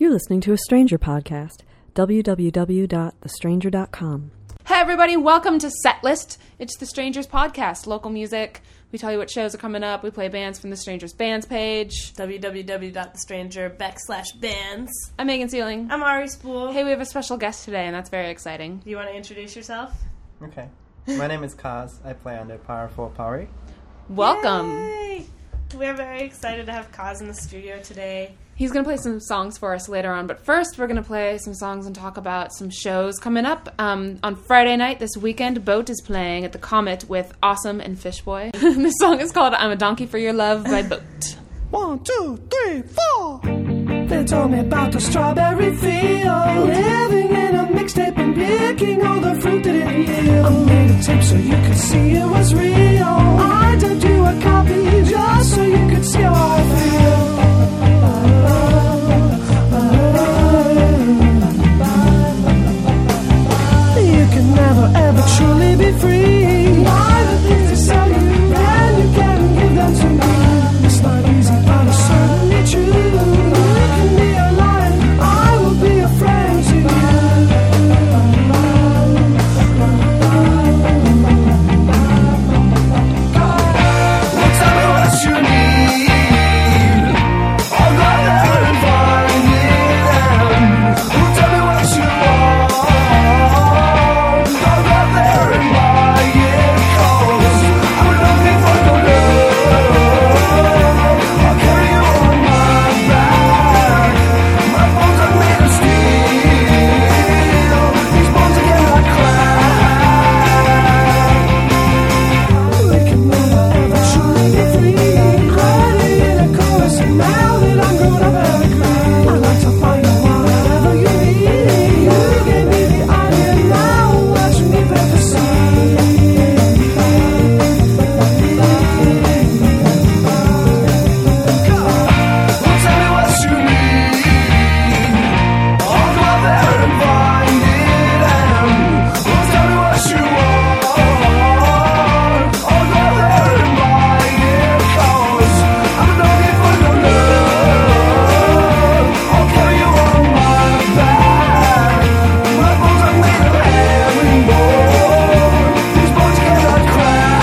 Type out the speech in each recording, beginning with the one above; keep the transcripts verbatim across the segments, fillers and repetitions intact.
You're listening to a Stranger podcast. w w w dot the stranger dot com. Hey everybody, welcome to Setlist. It's the Strangers podcast, local music. We tell you what shows are coming up. We play bands from the Strangers bands page. w w w dot the stranger backslash bands. I'm Megan Sealing. I'm Ari Spool. Hey, we have a special guest today, and that's very exciting. Do you want to introduce yourself? Okay. My name is Kaz. I play under Powerful Power. Welcome. Yay! We're very excited to have Kaz in the studio today. He's going to play some songs for us later on, but first we're going to play some songs and talk about some shows coming up. Um, on Friday night this weekend, Boat is playing at the Comet with Awesome and Fishboy. This song is called I'm a Donkey for Your Love by Boat. One, two, three, four. They told me about the strawberry field, living in a mixtape and picking all the fruit that it yield. I made a tape so you could see it was real. I did you a copy just so you could see how I feel. You can never ever truly be free. Buy the things they sell you, and you can give them to me. It's not easy, but it's certainly true. You can be a lion, I will be a friend to you. Well, tell me what you need. I'll go there and find it. Well, tell me what you want. I'll go there and buy it. 'Cause I'm looking for your love. I'll carry you on my back. My bones are made of steel. These bones again are cracked. We can never ever truly be free. Crying in a chorus, and now that I'm grown up and agree, I'd like to find you whatever you need. You gave me the idea, now watch me plant the seed. Well, tell me what you need. I'll go there and find it. And well, tell me what you want. I'll go there and buy it. 'Cause I'm looking for your love. I'll carry you on my back. My bones are made of herringbone. These bones cannot crack.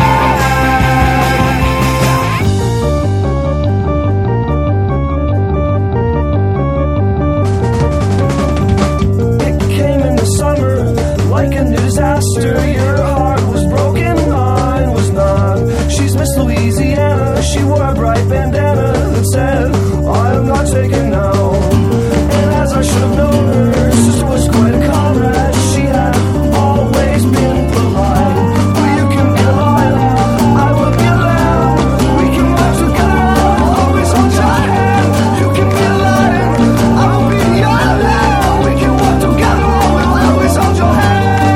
It came in the summer like a disaster. Your heart was broken, mine was not. She's Miss Louisiana. She wore a bright bandana that said, I am not taken now. And as I should have known, her sister was quite a comrade. She had always been polite. Well, you can be a lion, I will be a lamb. We can work together, I'll always hold your hand. You can be a lion, I will be your lamb. We can work together, I will always hold your hand.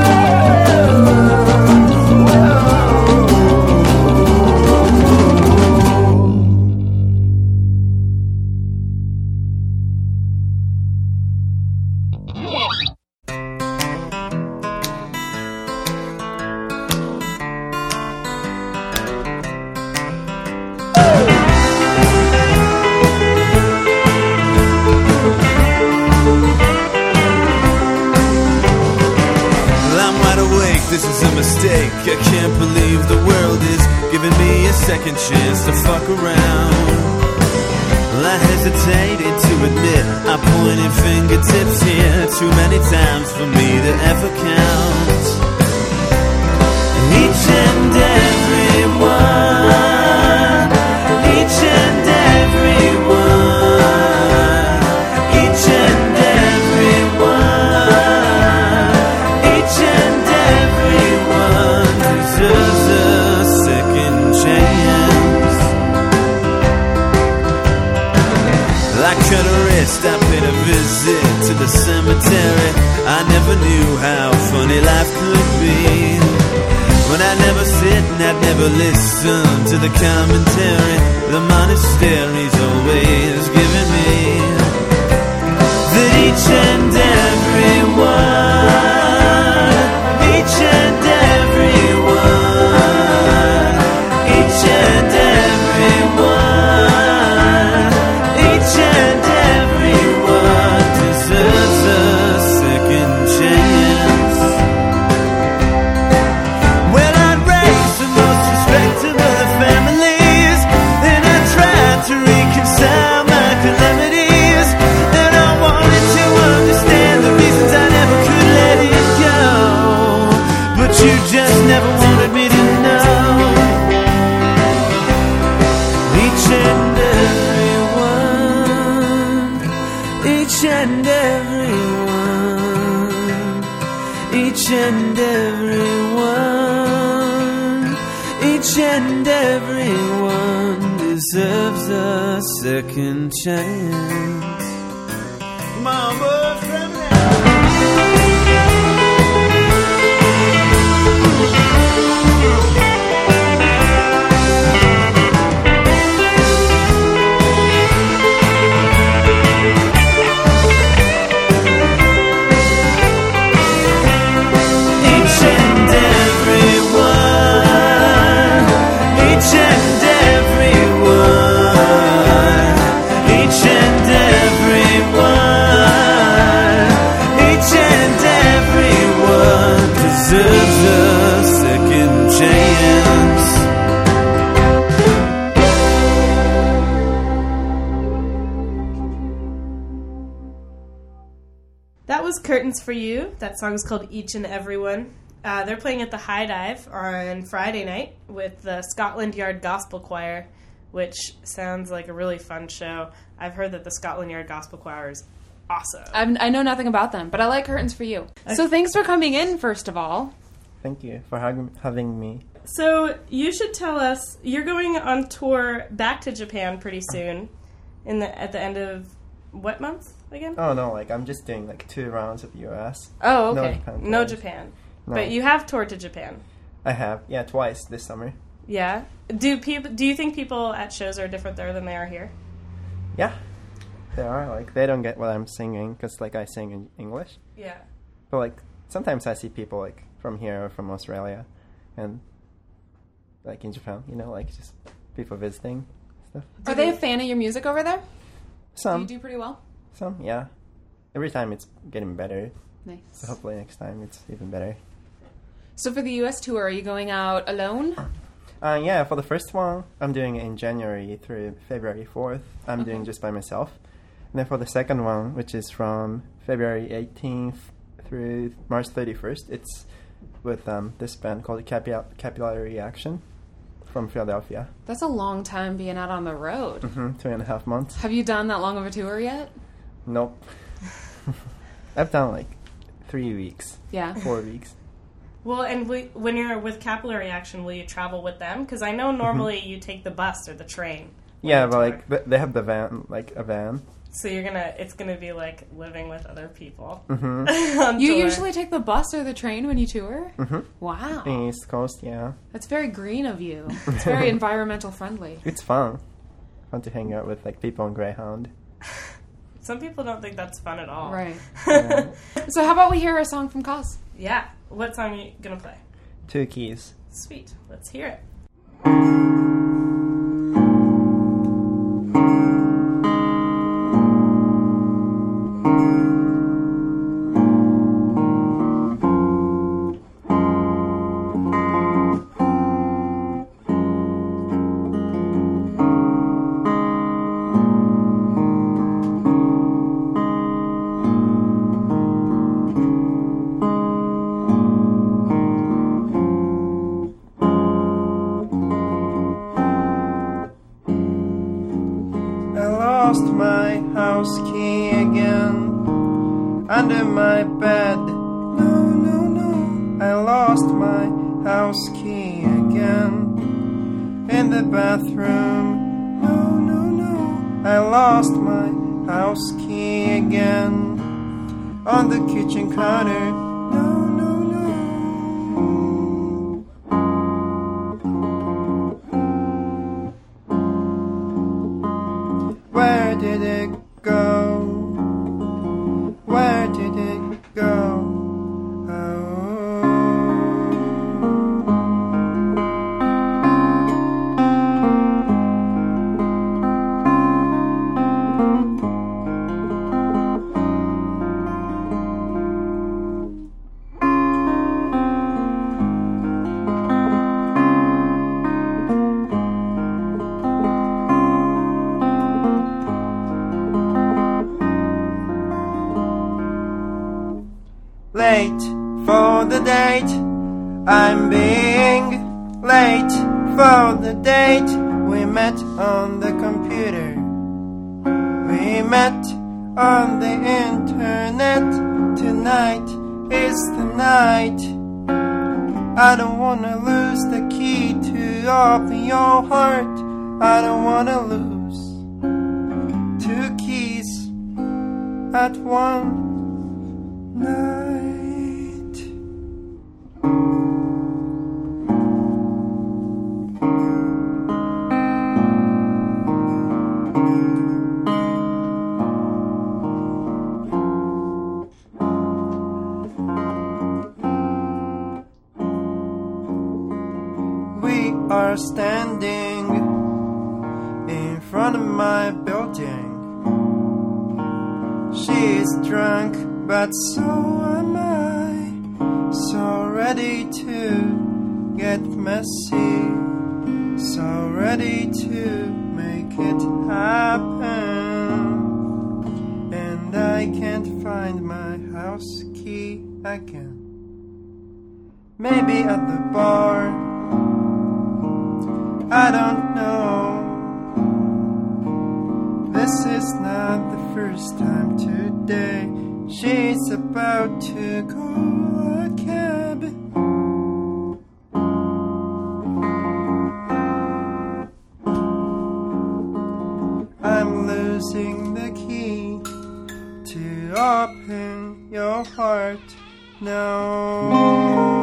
Well, I'm wide awake, this is a mistake. I can't believe the world is giving me a second chance to fuck around. Well, I hesitated to admit I pointed fingertips here too many times for me to ever count. Each and every one, each and every one, each and every one, each and every one deserves a second chance. I cut a wrist, I paid a visit to the cemetery. I never knew how funny life could be. When I'd never sit and I'd never listen to the commentary the monastery's always giving me. That each and every one, each and every one, each and every one, each and every one each and every one, each and every one, each and every one deserves a second chance. Mama from That was Curtains for You. That song is called Each and Everyone. Uh, they're playing at the High Dive on Friday night with the Scotland Yard Gospel Choir, which sounds like a really fun show. I've heard that the Scotland Yard Gospel Choir is awesome. I've, I know nothing about them, but I like Curtains for You. So thanks for coming in, first of all. Thank you for ha- having me. So you should tell us, you're going on tour back to Japan pretty soon, in the at the end of what month again? Oh, no, like, I'm just doing, like, two rounds of U S. Oh, No okay. Japan No tours. Japan. No. But you have toured to Japan. I have, yeah, twice this summer. Yeah. Do people? Do you think people at shows are different there than they are here? Yeah, they are, like, they don't get what I'm singing, because, like, I sing in English. Yeah. But, like, sometimes I see people, like, from here or from Australia, and, like, in Japan, you know, like, just people visiting stuff. Are they a fan of your music over there? Some, Do you do pretty well? some, yeah. Every time it's getting better, Nice. so hopefully next time it's even better. So for the U S tour, are you going out alone? Uh, yeah, for the first one, I'm doing it in January through February fourth. I'm Okay. doing just by myself. And then for the second one, which is from February eighteenth through March thirty-first, it's with um, this band called Capi- Capillary Reaction from Philadelphia. That's a long time being out on the road. Mm-hmm, two and a half months. Have you done that long of a tour yet? Nope. I've done like three weeks, Yeah. four weeks. Well, and we, when you're with Capillary Action, will you travel with them? Because I know normally you take the bus or the train. when Yeah, you but tour. like th- they have the van, like a van. So you're gonna, it's gonna be like living with other people. Mm-hmm. on You tour. usually take the bus or the train when you tour? Mm-hmm. Wow. East Coast, yeah. That's very green of you. It's very environmental friendly. It's fun. Fun to hang out with like people on Greyhound. Some people don't think that's fun at all. Right. Yeah. So how about we hear a song from Cos? Yeah. What song are you gonna play? Two keys. Sweet. Let's hear it. I lost my house key again under my bed. No, no, no. I lost my house key again in the bathroom. No, no, no. I lost my house key again on the kitchen counter. No, no, no. Where did it go? Where did it go? Oh. Late for the date, I'm being late for the date. We met on the computer, we met on the internet. Tonight is the night. I don't wanna lose the key to open your heart. I don't wanna lose two keys at one night. We are standing in front of my building. She is drunk, but so am I. So ready to get messy. So ready to make it happen. And I can't find my house key again. Maybe at the bar, I don't know. This is not the first time today. She's about to call a cab. I'm losing the key to open your heart now.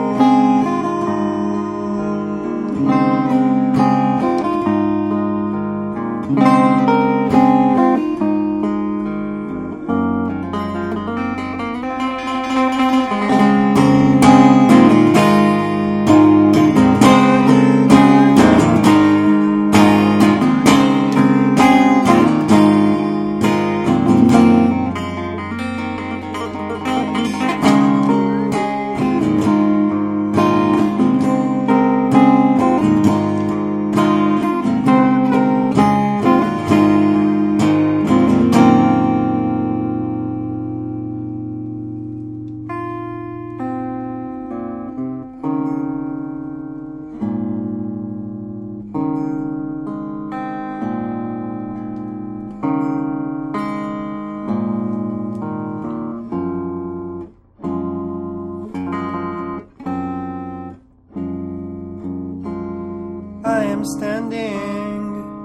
I am standing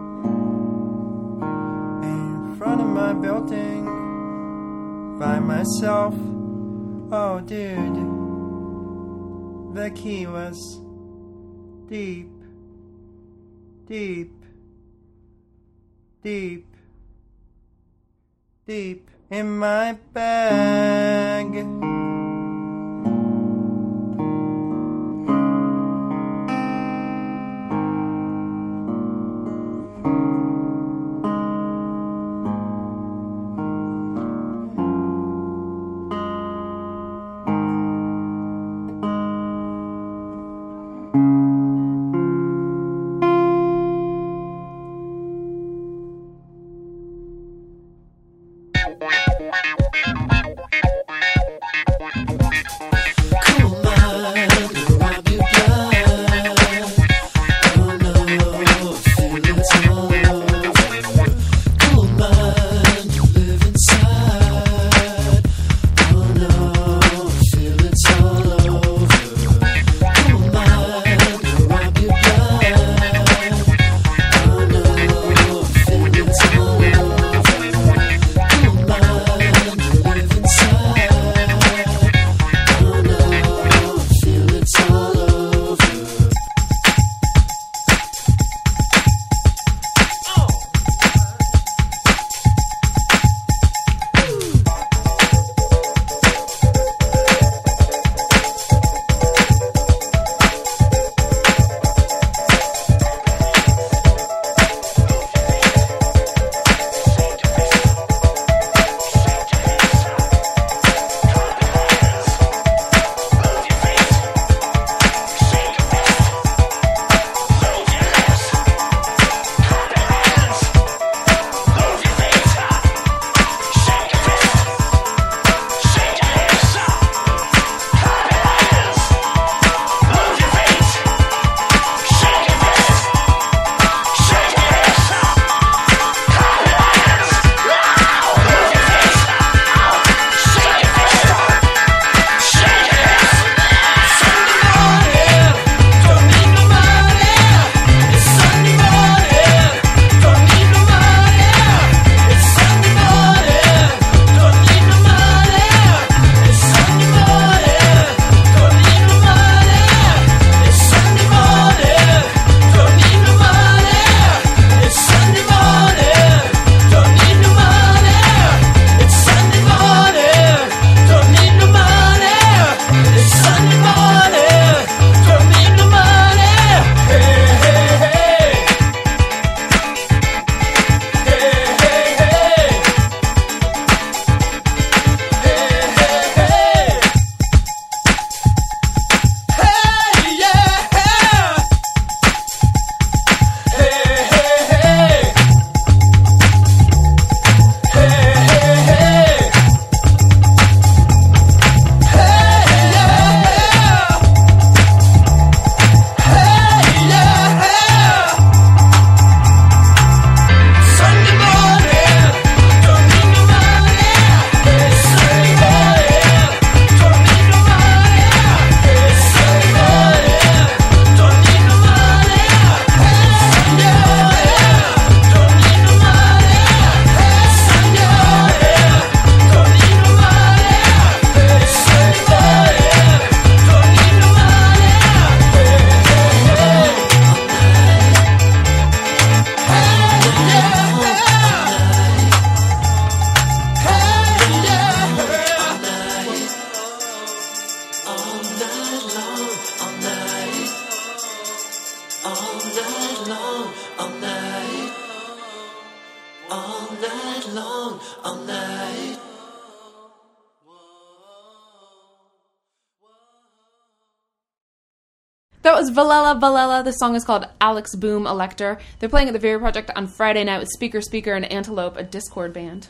in front of my building by myself. Oh dude, the key was deep, deep, deep, deep in my bag. That was Valella Valella. The song is called Alex Boom Elector. They're playing at the Vera Project on Friday night with Speaker Speaker and Antelope, a Discord band.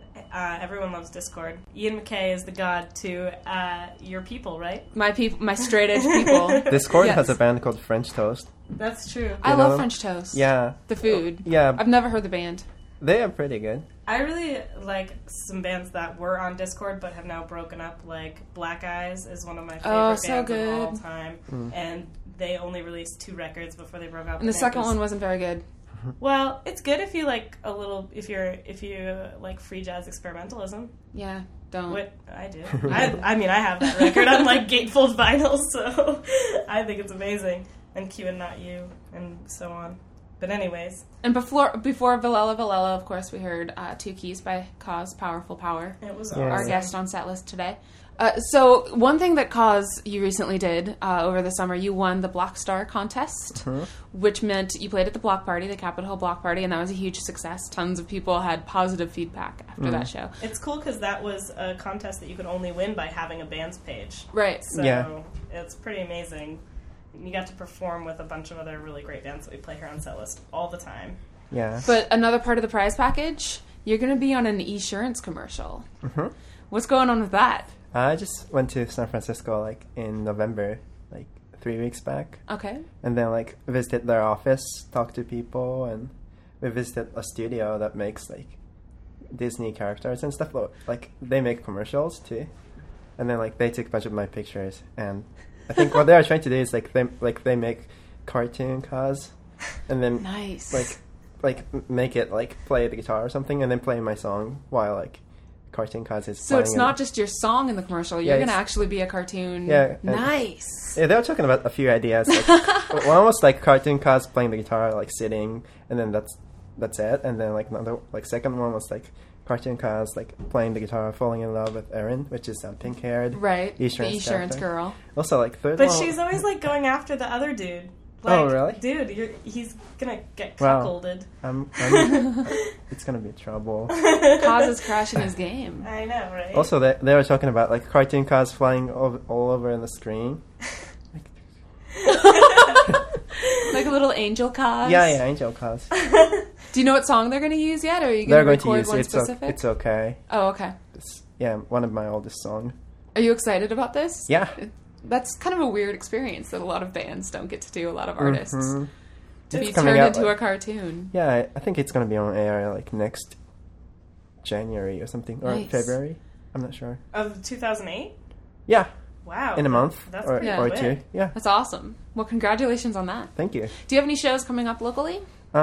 Uh, everyone loves Discord. Ian McKay is the god to uh, your people, right? My people, my straight edge people. Discord Yes. has a band called French Toast. That's true. I You love know? French toast. Yeah. The food. Yeah. I've never heard the band. They are pretty good. I really like some bands that were on Discord but have now broken up. Like Black Eyes is one of my favorite Oh, bands so of all good. time, Mm. and they only released two records before they broke up. And the it second was- one wasn't very good. Well, it's good if you like a little. If you're if you like free jazz experimentalism, Yeah, don't. what I do. I, I mean, I have that record on like gatefold vinyl, so I think it's amazing. And Q and Not You, and so on. But anyways, And before before Valella Valella, of course, we heard uh, Two Keys by Cause, Powerful Power. it was Yeah. Our awesome. guest on Setlist today. Uh, so one thing that Cause you recently did uh, over the summer, you won the Block Star contest, Mm-hmm. which meant you played at the Block Party, the Capitol Hill Block Party, and that was a huge success. Tons of people had positive feedback after Mm. that show. It's cool because that was a contest that you could only win by having a band's page. Right. So Yeah. it's pretty amazing. You got to perform with a bunch of other really great bands that we play here on Setlist all the time. Yeah. But another part of the prize package, you're going to be on an Esurance commercial. Mhm. What's going on with that? I just went to San Francisco like in November, like three weeks back, Okay. and then like visited their office, talked to people, and we visited a studio that makes like Disney characters and stuff. Like they make commercials too, and then like they took a bunch of my pictures, and I think what they are trying to do is like they like they make cartoon cars, and then Nice. like like m- make it like play the guitar or something, and then play my song while like cartoon cars is So playing. it's and- not just your song in the commercial. You're Yeah, going to it's- actually be a cartoon. Yeah, and- Nice. Yeah, they were talking about a few ideas. Like, one was like cartoon cars playing the guitar, like sitting, and then that's that's it. And then like another, like second one was like cartoon cars like playing the guitar, falling in love with Erin, which is that pink haired Right. Esurance the Esurance character. girl. Also, like third But one. she's always like going after the other dude. Like, Oh, really? Dude, you're, he's gonna get Wow. cuckolded. I'm, I'm, it's gonna be trouble. Cause is crashing his game. I know, right? Also, they they were talking about like cartoon cars flying all, all over in the screen. Like a little angel cause. Yeah, yeah, angel cars. Do you know what song they're going to use yet? Or are you They're going going to record to use one it's o- specific? it's okay. Oh, okay. It's, yeah, one of my oldest songs. Are you excited about this? Yeah. That's kind of a weird experience that a lot of bands don't get to do, a lot of artists. Mhm. To be It's coming turned out, into like- a cartoon. Yeah, I, I think it's gonna be on air like next January or something, or Nice. February. I'm not sure. Of two thousand eight? Yeah, Wow. in a month That's or, pretty or quick. two. Yeah, That's awesome. Well, congratulations on that. thank you. Do you have any shows coming up locally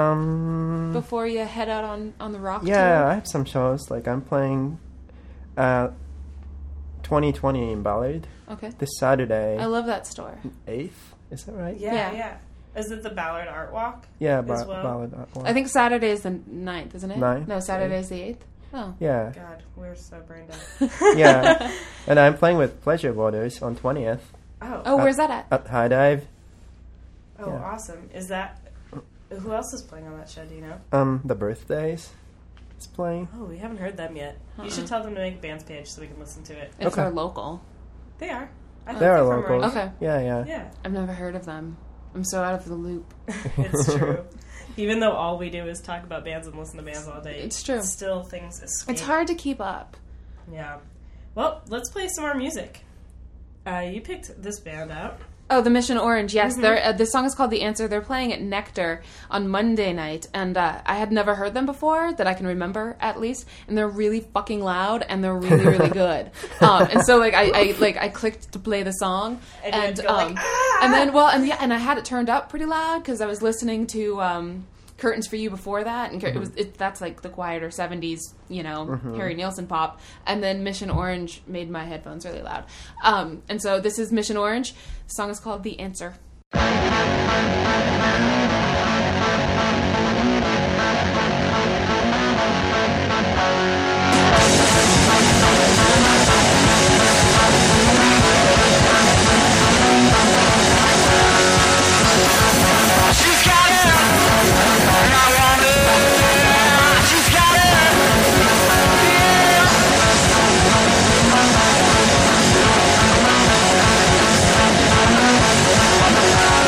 Um, before you head out on, on the rock yeah, tour? I have some shows. Like I'm playing, uh, twenty twenty in Ballard Okay. this Saturday, I love that store. eighth. Is that right? Yeah, Yeah. yeah, Is it the Ballard Art Walk? Yeah, as ba- well? Ballard. uh, one. I think Saturday is the ninth, isn't it? Ninth, No, Saturday is the eighth. Oh. Yeah, God, we're so brain dead. yeah, and I'm playing with Pleasure Borders on twentieth Oh, Oh, where's that at? at High Dive. oh, yeah. awesome. Is that... Who else is playing on that show, do you know? Um, the Birthdays is playing. Oh, we haven't heard them yet. Uh-uh. You should tell them to make a band's page so we can listen to it. If Okay. they're local. They are. I think They are they're from locals. around- Okay. Yeah, yeah. Yeah, I've never heard of them. I'm so out of the loop. it's true. Even though all we do is talk about bands and listen to bands all day, It's true. Still, things escape. It's hard to keep up. Yeah. Well, let's play some more music. Uh, you picked this band out. Oh, the Mission Orange. Yes, Mm-hmm. they're uh, the song is called "The Answer." They're playing at Nectar on Monday night, and uh, I had never heard them before that I can remember at least. And they're really fucking loud, and they're really really good. Um, and so like I, I like I clicked to play the song, And you had and to go like, um, "Ah!" and then well and yeah, and I had it turned up pretty loud because I was listening to. Um, Curtains for You before that, and it was it, that's like the quieter seventies, you know, Harry Nilsson pop, and then Mission Orange made my headphones really loud, um, and so this is Mission Orange. The song is called "The Answer." She's got it.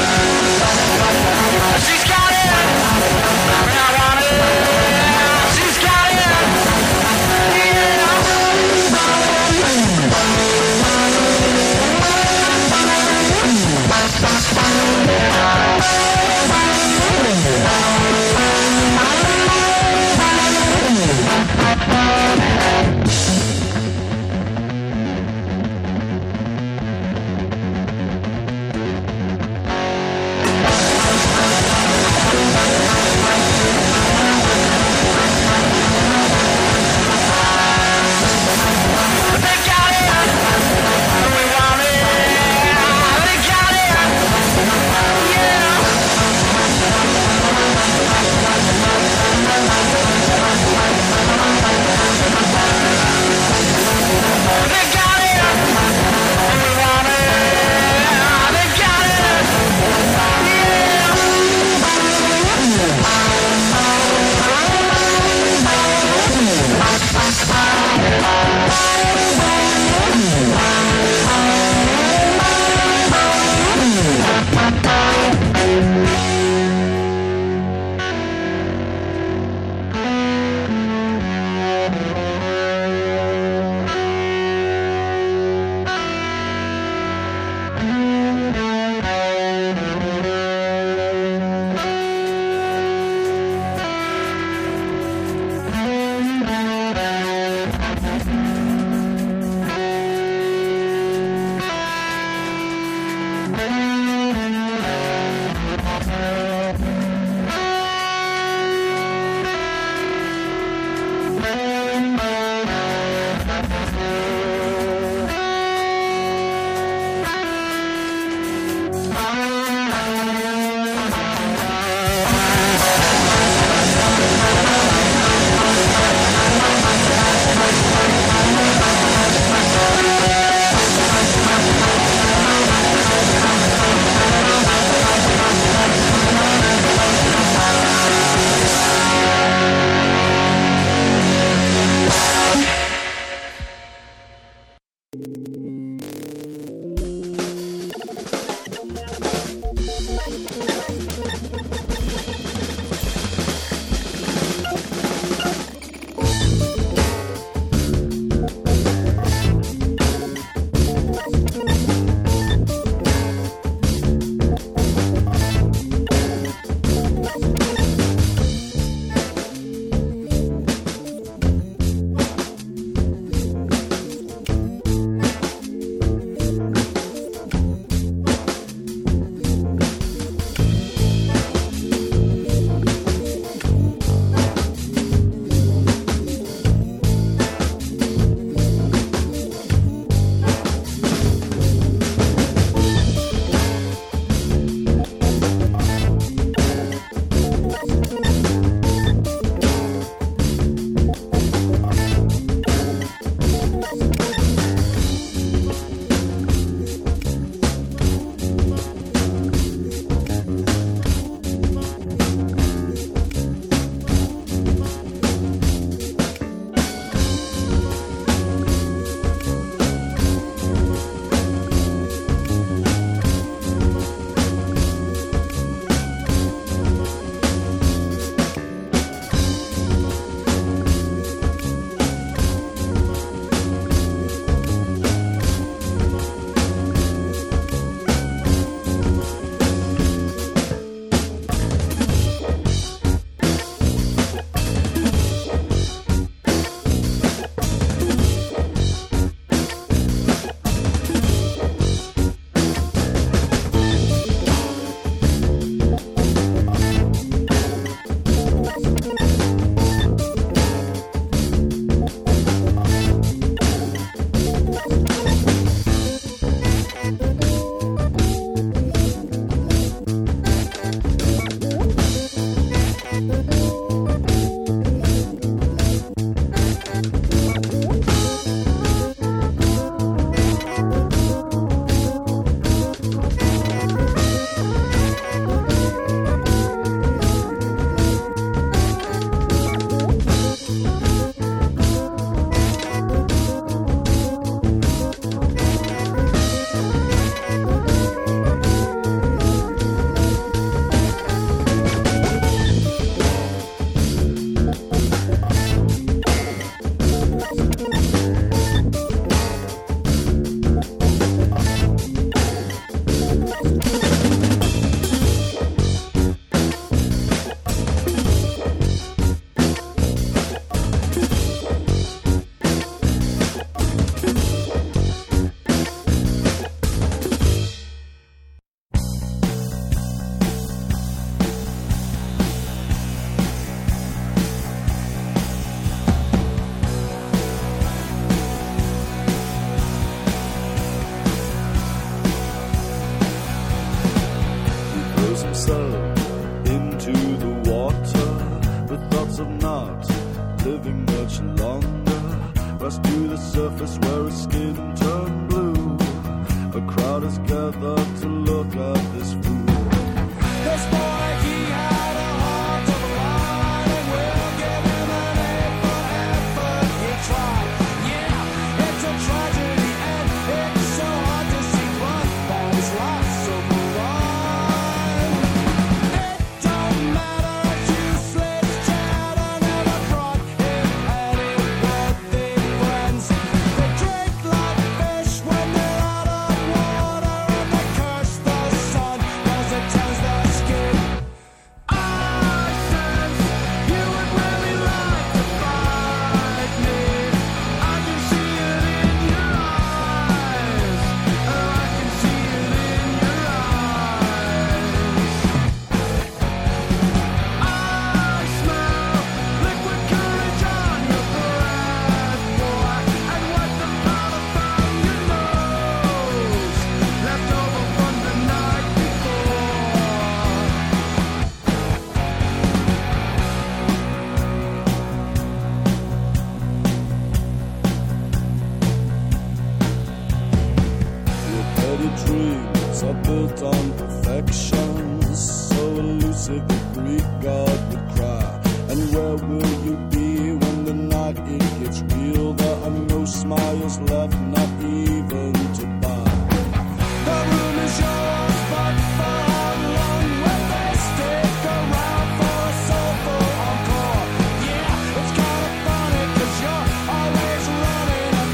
Always running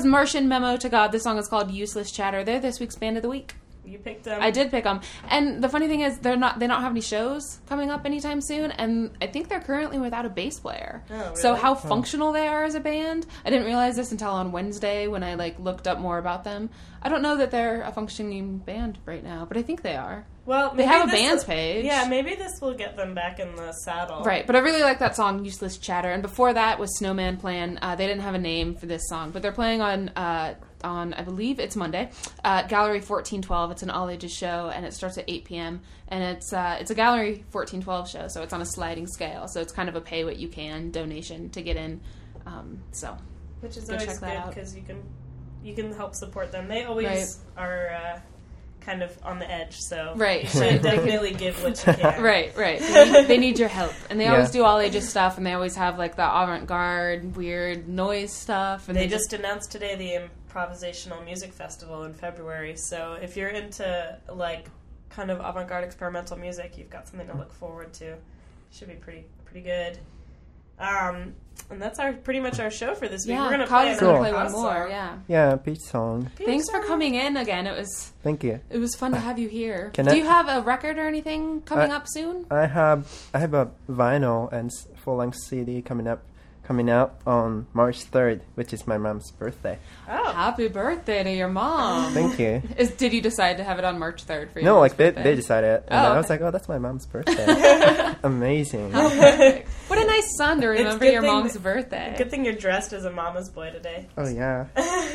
was Martian Memo to God. This song is called Useless Chatter. They're this week's Band of the Week. You picked them. I did pick them. And the funny thing is, they're not, they don't have any shows coming up anytime soon, and I think they're currently without a bass player. Oh, really? So how functional they are as a band, I didn't realize this until on Wednesday when I like looked up more about them. I don't know that they're a functioning band right now, but I think they are. Well, They maybe have a this bands will- page. Yeah, maybe this will get them back in the saddle. Right, but I really like that song, Useless Chatter. And before that was Snowman Plan. Uh, they didn't have a name for this song, but they're playing on, uh, on I believe it's Monday, uh, Gallery fourteen twelve. It's an all-ages show, and it starts at eight p.m. And it's uh, it's a Gallery fourteen twelve show, so it's on a sliding scale. So it's kind of a pay-what-you-can donation to get in. Um, so Which is Go always check that good out. because you can you can help support them. They always are uh, kind of on the edge, so Right, you should right. definitely give what you can. Right, right. They need, they need your help. And they Yeah. always do all-ages stuff, and they always have, like, the avant-garde, weird noise stuff. And They just announced today the Improvisational Music Festival in February, so if you're into, like, kind of avant-garde experimental music, you've got something to look forward to. Should be pretty pretty good. Um, and that's our pretty much our show for this week. Yeah, We're gonna Cause play is another gonna play one Cause more, song. yeah. Yeah, Peach song. Thanks for coming in again. It was Thank you. it was fun to have you here. Can Do I- you have a record or anything coming I- up soon? I have I have a vinyl and s- full-length C D coming up, coming out on March third, which is my mom's birthday. Oh, Happy birthday to your mom. Thank you. Is, did you decide to have it on March third for your No, mom's like they birthday? they decided, and Oh, then I was okay. like, oh, that's my mom's birthday. Amazing. How perfect. What a nice son to remember good your thing mom's that- birthday. good thing you're dressed as a mama's boy today. Oh yeah.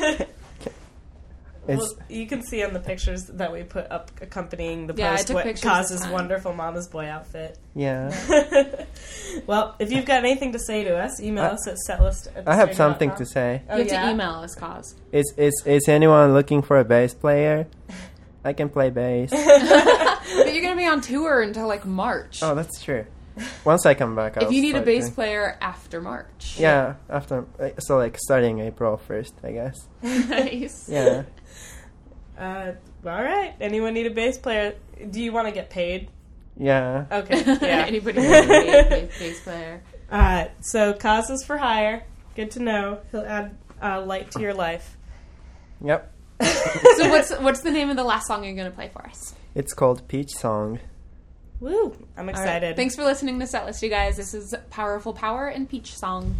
Well, It's you can see on the pictures that we put up accompanying the Yeah, I post took what pictures Cause's this time. wonderful mama's boy outfit. yeah. Well, if you've got anything to say to us, email I- us at setlist at I have thestranger dot something com. to say. Oh, You have yeah? to email us, Cause. Is is is anyone looking for a bass player? I can play bass. But you're going to be on tour until, like, March. Oh, that's true. Once I come back, I'll if you need a start bass doing- player after March. Yeah, after so like starting April first, I guess. Nice. Yeah. Uh, all right. Anyone need a bass player? Do you want to get paid? Yeah. Okay. Yeah. Anybody who wants to be a bass- bass player. uh, so Causes for hire. Good to know. He'll add uh, light to your life. Yep. So what's what's the name of the last song you're going to play for us? It's called Peach Song. Woo! I'm All right. excited. Thanks for listening to Setlist, you guys. This is Powerful Power and Peach Song.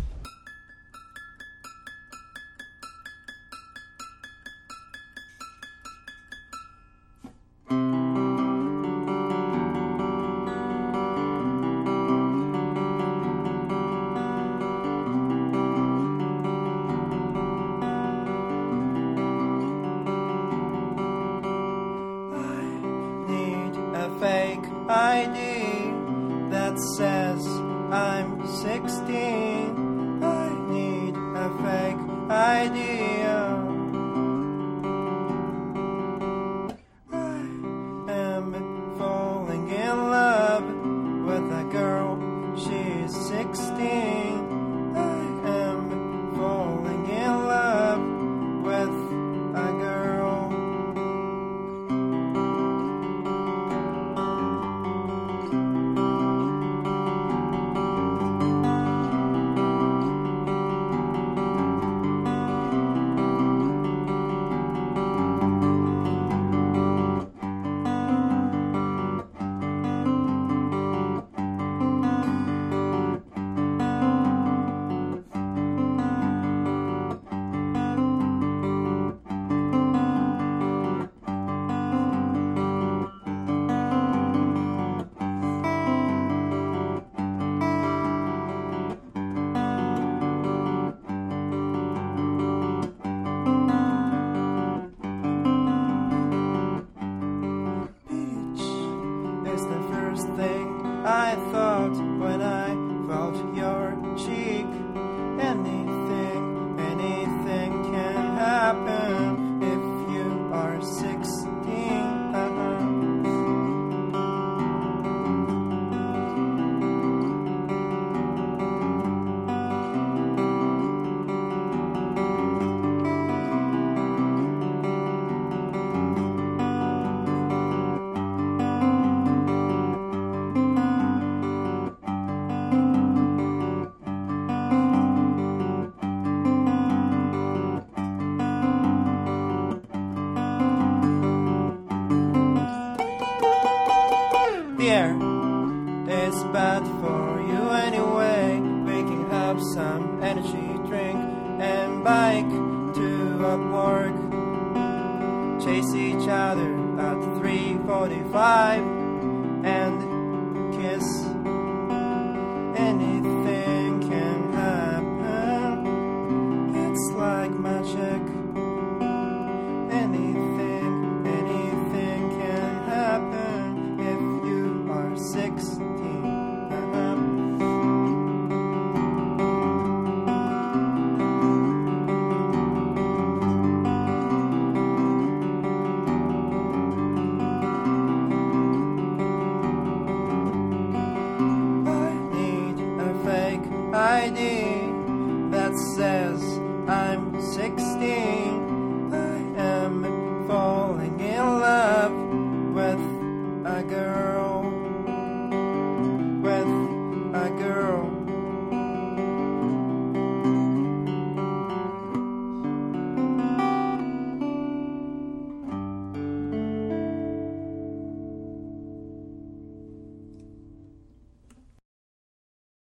Need a fake I D that says I'm sixteen. I need a fake I D. I am falling in love with a girl. She's sixteen. I am falling in love with a girl. each other at three forty-five and kiss. Anything can happen. It's like magic. Anything, anything can happen if you are sixteen. Uh-huh. I need a fake I D